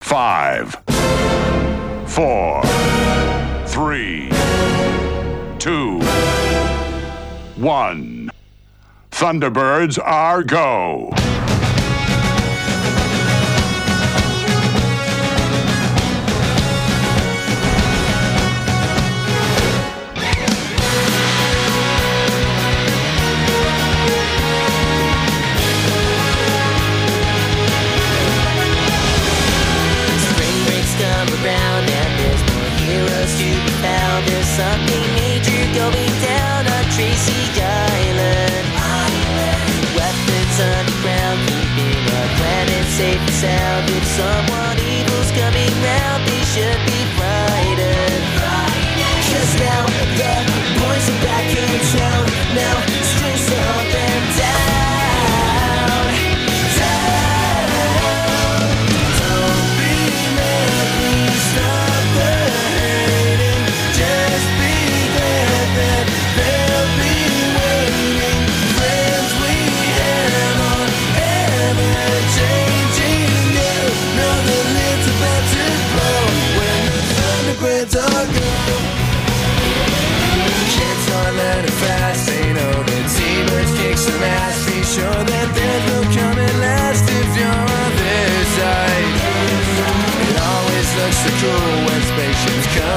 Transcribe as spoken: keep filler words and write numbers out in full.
Five, four, three, two, one. Thunderbirds are go. There's something major going down on Tracy Island. Island. Weapons underground, keeping our planet safe and sound. If someone evil's coming round, they should be frightened. Cause now the boys are back in town. Now strings to up and down. Down. Don't be mad, please stop the hating. Just be glad that they'll be waiting. Friends we have are ever changing. You know the lid's about to blow when the Thunderbirds are gone. Kids are learning fast. They know that T-Birds kick some ass. Be sure that there's no coming last if you're on their side. It always looks so cool when spaceships come